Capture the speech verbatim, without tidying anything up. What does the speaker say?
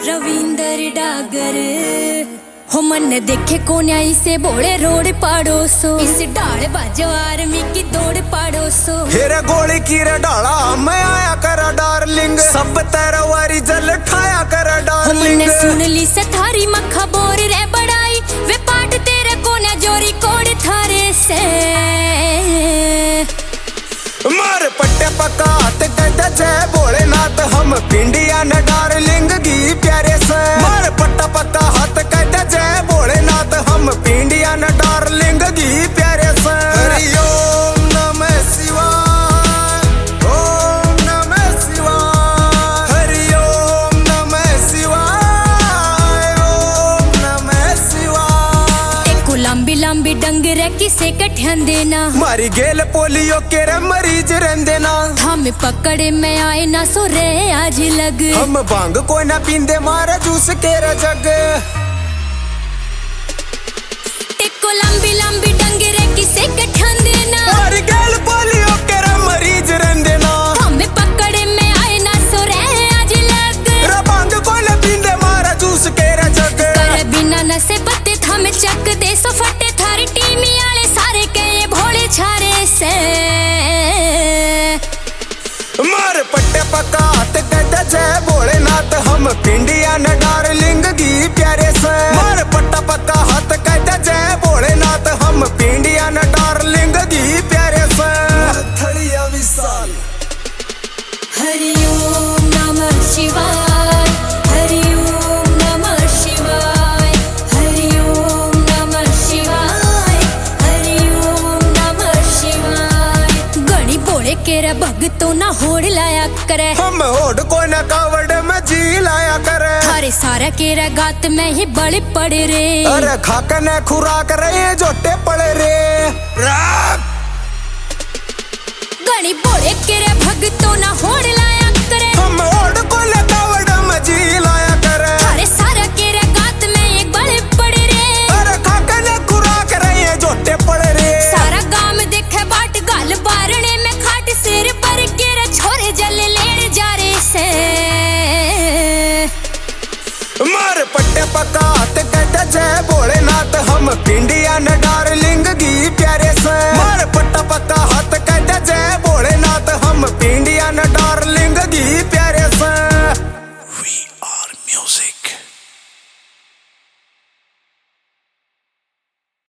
रविंदर डागर हो मन देखे कोन्या इसे बोले रोड पाड़ोसो इस डाल बाजो आर्मी की दौड़ पाड़ोसो हेरे गोली की रे डाला मैं आया कर डार्लिंग सब तेरा वारी जल ठाया कर डार्लिंग मैंने सुन ली से थारी मक्खा बोर रे बड़ाई वे पाट तेरे कोन्या जोरी कोड थारे से मार पट्टे पका हाथ कहते जय भोलेनाथ हम पिंडिया न डार्लिंग गी प्यारे से मार पट्टा पका हाथ कहते जय भोलेनाथ हम पिंडिया न डार्लिंग गी प्यारे से हरि ओम नमः शिवाय ओम नमः शिवाय हरि ओम नमः शिवाय ओम नमः शिवाय एको लंबी लंबी डंगरे किसे कठ्यान देना मारी गेल पोलियो के रे मरीज रहंदे ना हम पकड़े में आए ना सो रे आज लग हम भांग को ना पींदे मारे जूस के रे जग एको लंबी लंबी डंगरे किसे कठ्यान देना मारी गेल पोलियो के रे मरीज रहंदे ना हम पकड़े में आए ना सो रे आज लग रे भांग को ना पींदे मारे जूस के रे जग कर बिना नसे बत्ते थम चक दे सो फटे थारी टीमी आले सारे के ये भोले छारे से मार पट्टे पका हाथ कहते जय भोलेनाथ हम पिंडिया न डार्लिंग गी प्यारे से मार पट्टा पका हाथ कहते जय भोलेनाथ हम पिंडिया न डार्लिंग गी प्यारे से थड़िया विशाल हरि ओम नमः शिवाय हरि ओम नमः शिवाय हरि ओम नमः शिवाय हरि ओम नमः शिवाय गणी बोले केरा भगतो ना होड़ लाया करे हम होड़ को न कावड़ में जी लाया करे थारे सारा केरा गात में ही बड़े पड़े रे अरे खाक ने खुराक रहे जोटे पड़े रे गणी बोले केरा भगतो ना होड़ लाया करे हम होड़ को न कावड़ में जी लाया करे थारे सारा केरा गात में एक बड़े पड़े रे अरे खाक ने खुराक रहे जोटे पड़े रे सारा गाम देखे बाट गाल बारने में खाट सिर पर केरा छोरे जल लेने जा रे से मार पट्टे पका हाथ कहते जय भोलेनाथ हम पिंडिया न डार्लिंग गी प्यारे